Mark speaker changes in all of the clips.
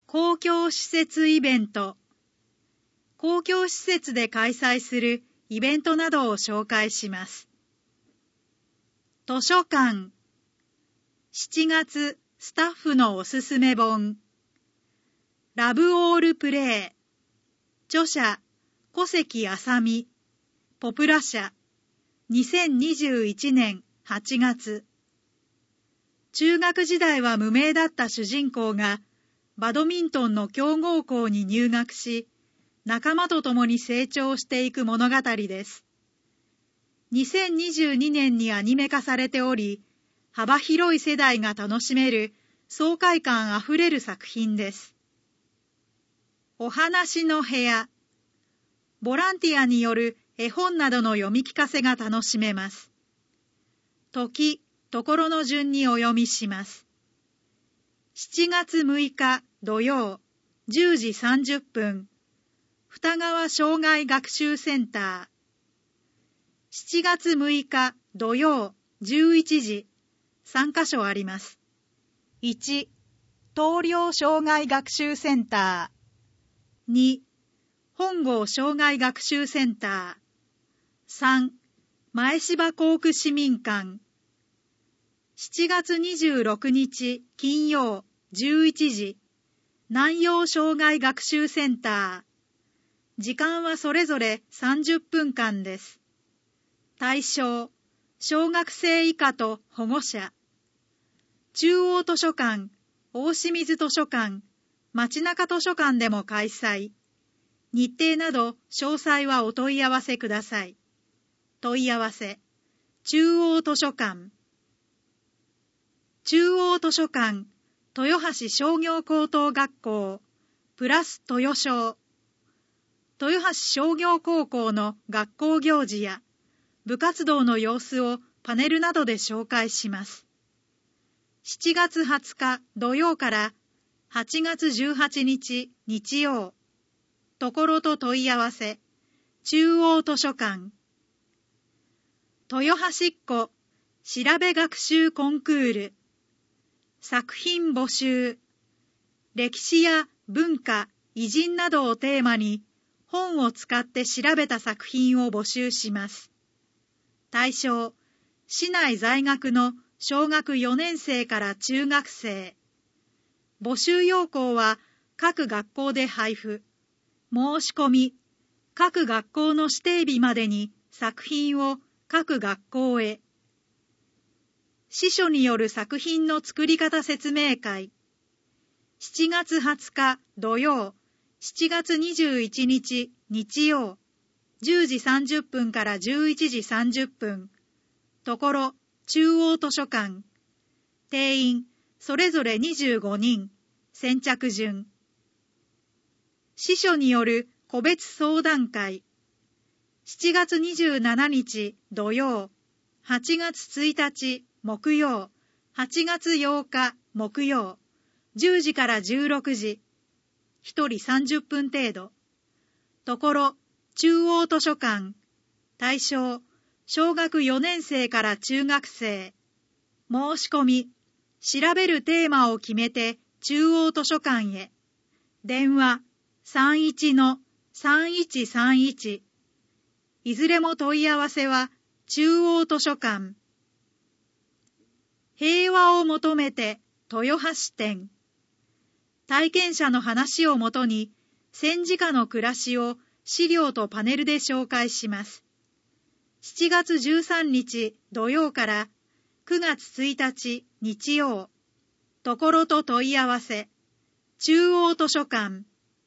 Speaker 1: 公共施設イベント。公共施設で開催するイベントなどを紹介します。図書館。7月スタッフのおすすめ本。ラブオールプレイ。著者小関あさみ。ポプラ社。2021年8月。中学時代は無名だった主人公がバドミントンの強豪校に入学し、仲間と共に成長していく物語です。2022年にアニメ化されており、幅広い世代が楽しめる爽快感あふれる作品です。お話の部屋。ボランティアによる絵本などの読み聞かせが楽しめます。時、ところの順にお読みします。7月6日土曜10時30分、二川障害学習センター。7月6日土曜11時、3カ所あります。1、東陵障害学習センター。2、本郷障害学習センター。3、前芝校区市民館。7月26日金曜11時、南陽障害学習センター。時間はそれぞれ30分間です。対象、小学生以下と保護者。中央図書館、大清水図書館、街中図書館でも開催。日程など詳細はお問い合わせください。問い合わせ、中央図書館。中央図書館、豊橋商業高等学校、プラス豊商。豊橋商業高校の学校行事や部活動の様子をパネルなどで紹介します。7月20日土曜から8月18日日曜。ところと問い合わせ、中央図書館。豊橋っ子調べ学習コンクール。作品募集。歴史や文化、偉人などをテーマに本を使って調べた作品を募集します。対象、市内在学の小学4年生から中学生。募集要項は各学校で配布。申し込み、各学校の指定日までに作品を各学校へ。司書による作品の作り方説明会。7月20日土曜、7月21日日曜、10時30分から11時30分。ところ、中央図書館。定員、それぞれ25人。先着順。司書による個別相談会。7月27日土曜、8月1日木曜、8月8日木曜、10時から16時。1人30分程度。ところ、中央図書館。対象、小学4年生から中学生。申し込み、調べるテーマを決めて中央図書館へ。電話、31-3131。いずれも問い合わせは中央図書館。平和を求めて豊橋店。体験者の話をもとに戦時下の暮らしを資料とパネルで紹介します。7月13日土曜から9月1日日曜。ところと問い合わせ、中央図書館。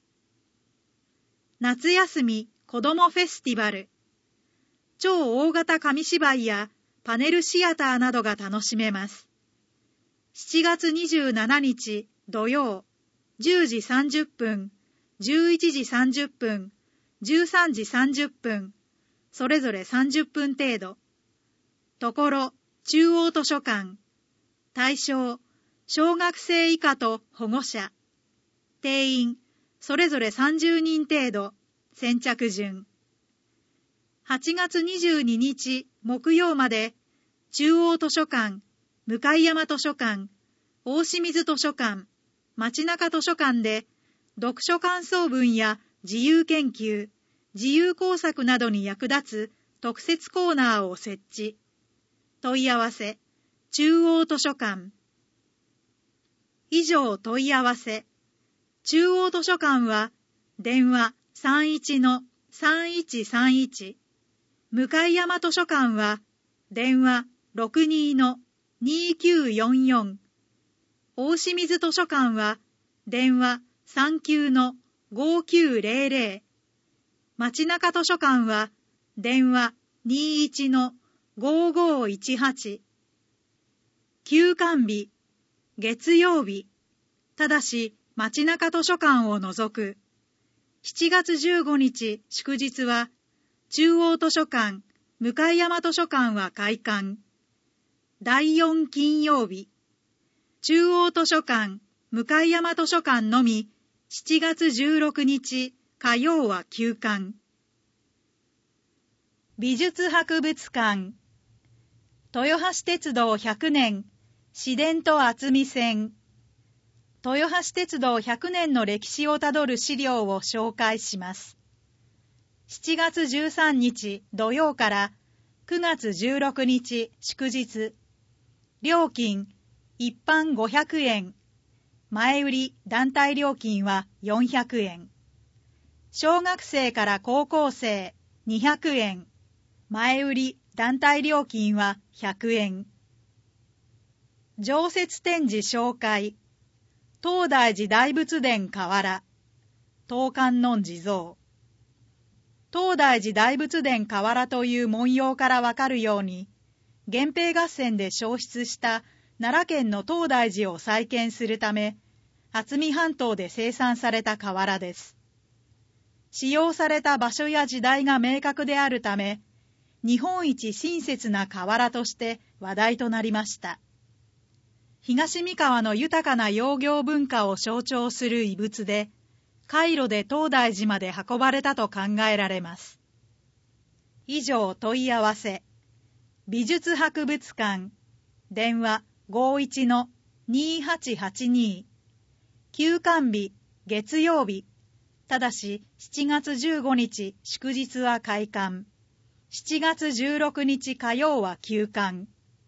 Speaker 1: 夏休み子どもフェスティバル。超大型紙芝居やパネルシアターなどが楽しめます。7月27日土曜、10時30分、11時30分、13時30分、それぞれ30分程度。ところ、中央図書館。対象、小学生以下と保護者。定員、それぞれ30人程度。先着順。8月22日木曜まで、中央図書館、向山図書館、大清水図書館、 街中図書館で読書感想文や自由研究、自由工作などに役立つ特設コーナーを設置。問い合わせ、中央図書館。以上問い合わせ。中央図書館は、電話 31-3131。向山図書館は、電話 62-2944。大清水図書館は、電話 39-5900。街中図書館は、電話 21-5518。休館日、月曜日。ただし、街中図書館を除く。7月15日祝日は、中央図書館、向山図書館は開館。第4金曜日。中央図書館、向山図書館のみ、7月16日火曜は休館。美術博物館。豊橋鉄道100年、市電と渥美線。豊橋鉄道100年の歴史をたどる資料を紹介します。7月13日土曜から9月16日祝日。料金、一般500円。前売り団体料金は400円。小学生から高校生200円。前売り団体料金は100円。常設展示紹介。東大寺大仏殿河原。東観音地蔵。東大寺大仏殿河原という文様からわかるように、源平合戦で焼失した奈良県の東大寺を再建するため、渥美半島で生産された瓦です。使用された場所や時代が明確であるため、日本一親切な瓦として話題となりました。東三河の豊かな窯業文化を象徴する遺物で、海路で東大寺まで運ばれたと考えられます。以上問い合わせ。美術博物館。電話 51-2882。休館日、月曜日。ただし、7月15日祝日は開館。7月16日火曜は休館。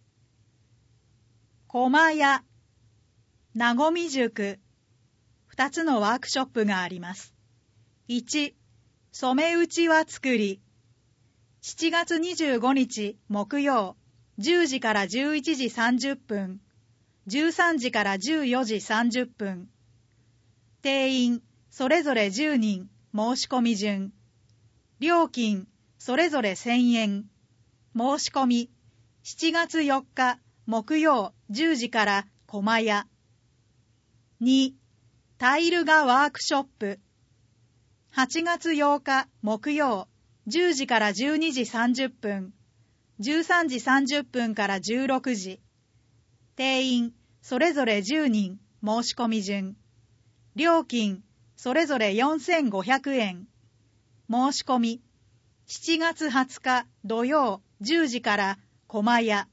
Speaker 1: 駒屋、なごみ塾。2つのワークショップがあります。1、染めうちわ作り。7月25日木曜、10時から11時30分、13時から14時30分。定員、それぞれ10人、申し込み順。料金、それぞれ1000円。申し込み、7月4日、木曜、10時から駒屋。2、タイル画ワークショップ。8月8日、木曜、10時から12時30分、13時30分から16時。定員、それぞれ10人、申し込み順。料金、それぞれ4500円。申し込み、7月20日土曜10時から駒屋。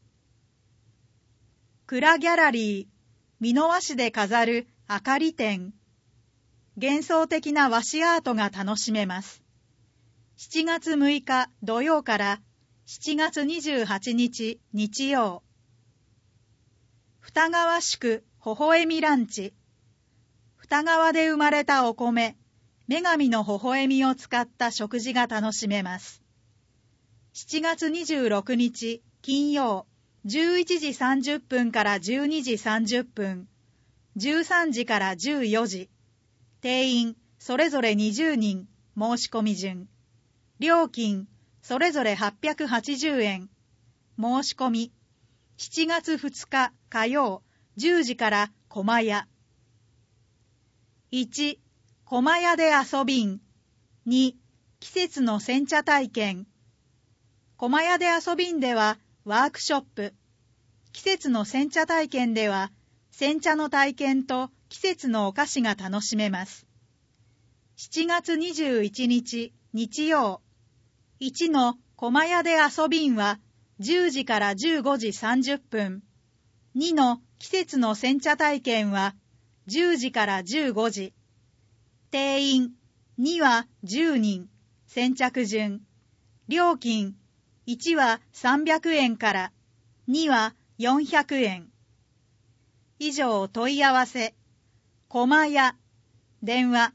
Speaker 1: 蔵ギャラリー、美濃和紙で飾る明かり展。幻想的な和紙アートが楽しめます。7月6日土曜から7月28日日曜。二川宿微笑みランチ。二川で生まれたお米、女神の微笑みを使った食事が楽しめます。7月26日金曜、11時30分から12時30分、13時から14時。定員、それぞれ20人、申し込み順。料金、それぞれ880円。申し込み、7月2日火曜、10時から駒屋。1、駒屋で遊びん。2、季節の煎茶体験。駒屋で遊びんではワークショップ。季節の煎茶体験では煎茶の体験と季節のお菓子が楽しめます。7月21日日曜。1の駒屋で遊びんは10時から15時30分。2の季節の煎茶体験は 10時から15時。定員2は10人、先着順。料金1は300円から2は400円。以上問い合わせ。駒屋。電話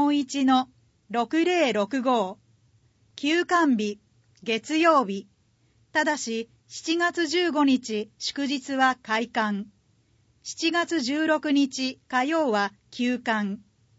Speaker 1: 41-6065。休館日、月曜日。ただし、7月15日祝日は開館。7月16日火曜は休館。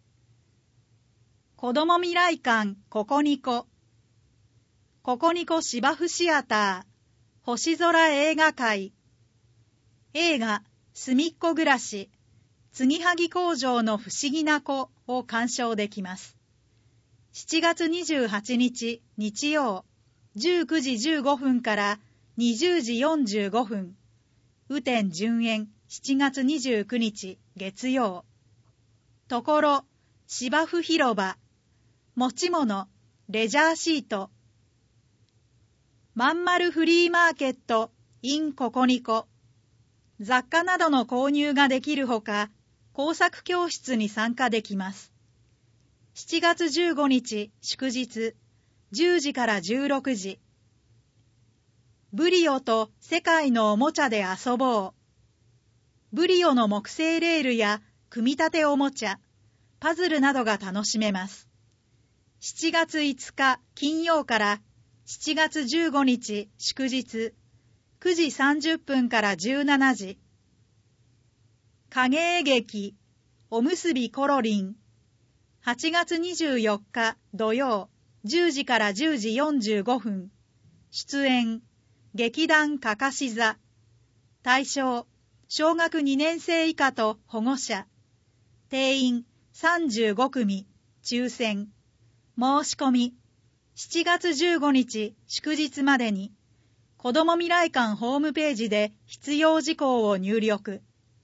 Speaker 1: 子ども未来館ココニコ。ココニコ芝生シアター。星空映画会。映画、すみっこ暮らし。継ぎはぎ工場の不思議な子を鑑賞できます。7月28日日曜、19時15分から20時45分。雨天順延7月29日月曜。ところ、芝生広場。持ち物、レジャーシート。まんまるフリーマーケット in ココニコ。雑貨などの購入ができるほか、工作教室に参加できます。7月15日祝日、10時から16時。ブリオと世界のおもちゃで遊ぼう。ブリオの木製レールや組み立ておもちゃ、パズルなどが楽しめます。7月5日金曜から7月15日祝日、9時30分から17時。影絵劇、おむすびコロリン。8月24日土曜、10時から10時45分。出演、劇団かかし座。対象、小学2年生以下と保護者。定員35組、抽選。申し込み、7月15日祝日までに、子ども未来館ホームページで必要事項を入力。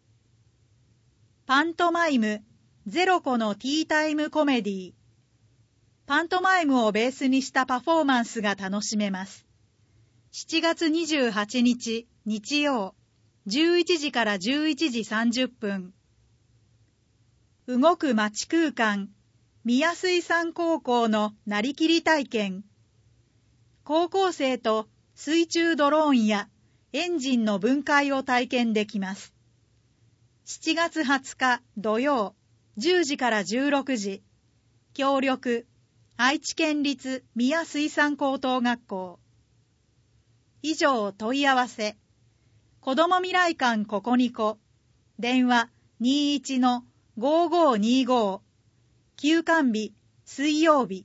Speaker 1: パントマイム、ゼロコのティータイムコメディ。パントマイムをベースにしたパフォーマンスが楽しめます。7月28日日曜、11時から11時30分。動く街空間、宮水産高校のなりきり体験。高校生と水中ドローンやエンジンの分解を体験できます。7月20日土曜、10時から16時。協力、愛知県立宮水産高等学校。以上問い合わせ。子ども未来館ココニコ。電話21-5525。休館日、水曜日。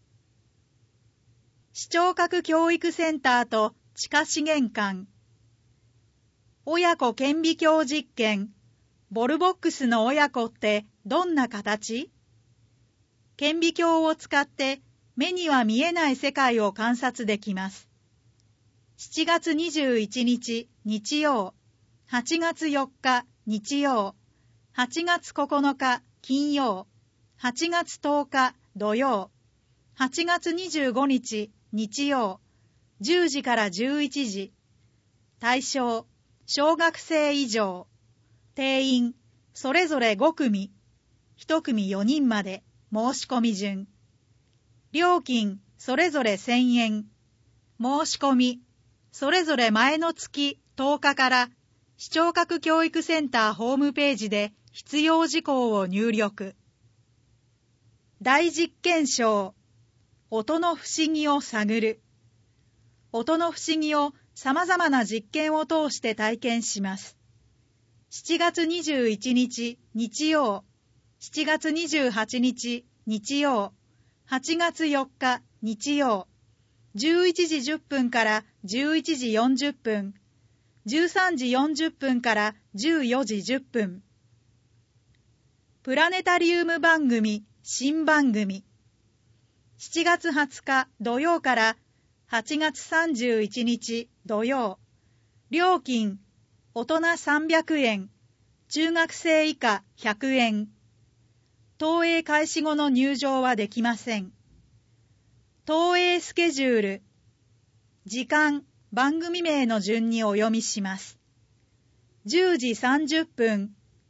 Speaker 1: 視聴覚教育センターと地下資源館。親子顕微鏡実験。ボルボックスの親子ってどんな形？顕微鏡を使って目には見えない世界を観察できます。7月21日日曜、8月4日日曜、8月9日金曜、8月10日土曜、8月25日日曜、10時から11時。対象、小学生以上。定員、それぞれ5組。1組4人まで。申し込み順。料金、それぞれ1000円。申し込み、それぞれ前の月10日から視聴覚教育センターホームページで必要事項を入力。大実験章、音の不思議を探る。音の不思議を様々な実験を通して体験します。7月21日日曜、7月28日日曜、8月4日日曜、11時10分から11時40分、13時40分から14時10分。プラネタリウム番組、新番組。7月20日土曜から8月31日土曜。料金、大人300円、中学生以下100円。投影開始後の入場はできません。投影スケジュール。時間、番組名の順にお読みします。10時30分。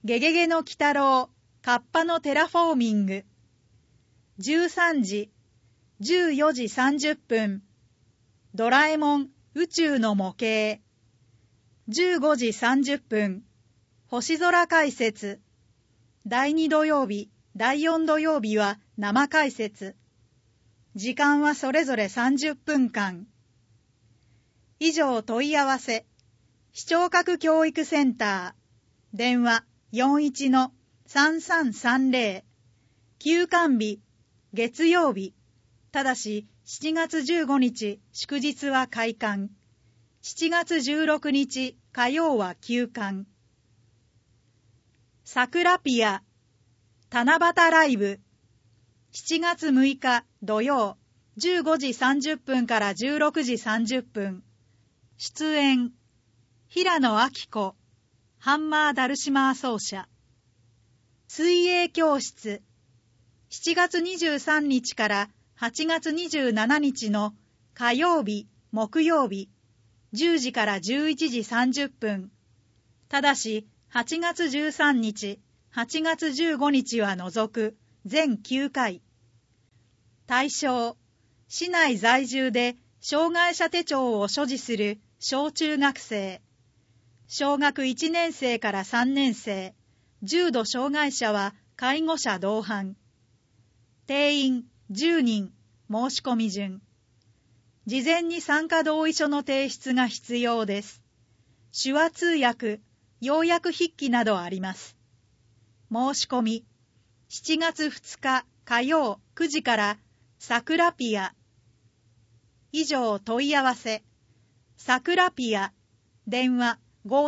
Speaker 1: ゲゲゲの鬼太郎、カッパのテラフォーミング。13時、14時30分、ドラえもん宇宙の模型。15時30分、星空解説。第2土曜日、第4土曜日は生解説。時間はそれぞれ30分間。以上問い合わせ。視聴覚教育センター。電話 41-3330。休館日、月曜日。ただし、7月15日、祝日は開館。7月16日、火曜は休館。桜ピア、七夕ライブ。7月6日土曜、15時30分から16時30分。出演、平野明子、ハンマーダルシマー奏者。水泳教室。7月23日から8月27日の火曜日、木曜日、10時から11時30分。ただし、8月13日、8月15日は除く全9回。対象、市内在住で障害者手帳を所持する小中学生。小学1年生から3年生、重度障害者は介護者同伴。定員10人、申し込み順。事前に参加同意書の提出が必要です。手話通訳、要約筆記などあります。申し込み、7月2日火曜9時から桜ピア。以上問い合わせ。桜ピア、電話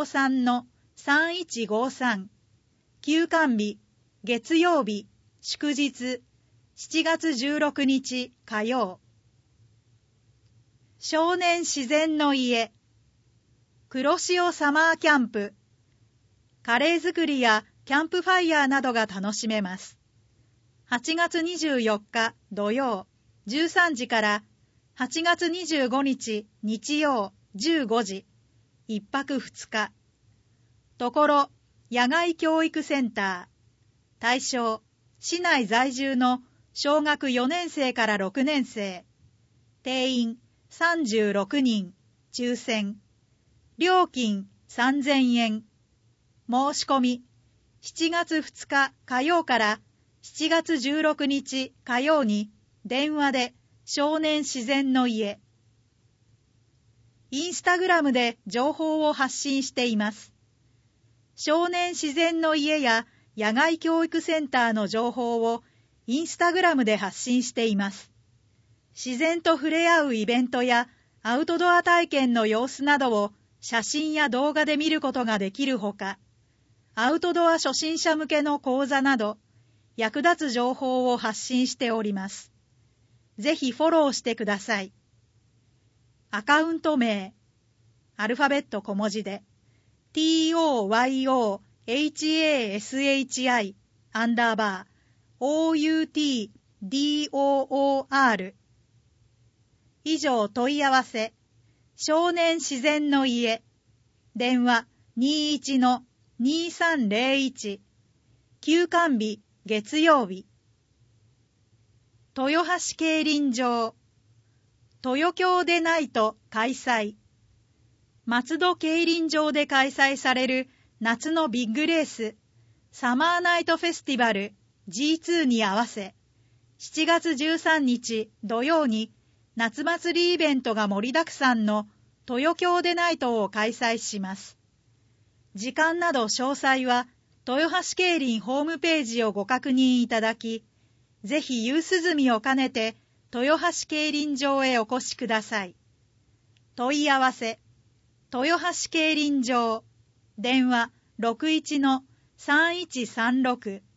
Speaker 1: 53-3153。休館日、月曜日、祝日、7月16日火曜。少年自然の家。黒潮サマーキャンプ。カレー作りやキャンプファイヤーなどが楽しめます。8月24日土曜13時から8月25日日曜15時、1泊2日。ところ、野外教育センター。対象、市内在住の小学4年生から6年生。定員36人、抽選。料金3000円。申し込み、7月2日火曜から7月16日火曜に電話で少年自然の家。インスタグラムで情報を発信しています。少年自然の家や野外教育センターの情報をインスタグラムで発信しています。自然と触れ合うイベントやアウトドア体験の様子などを写真や動画で見ることができるほか、アウトドア初心者向けの講座など役立つ情報を発信しております。ぜひフォローしてください。アカウント名、アルファベット小文字で TOYOHASHI _OUTDOOR。以上問い合わせ。少年自然の家。電話 21-2301。休館日月曜日。豊橋競輪場。豊京でナイト開催。松戸競輪場で開催される夏のビッグレース、サマーナイトフェスティバル G2 に合わせ、7月13日土曜に夏祭りイベントが盛りだくさんの豊京でナイトを開催します。時間など詳細は豊橋競輪ホームページをご確認いただき、ぜひ夕涼みを兼ねて豊橋競輪場へお越しください。問い合わせ、豊橋競輪場、電話 61-3136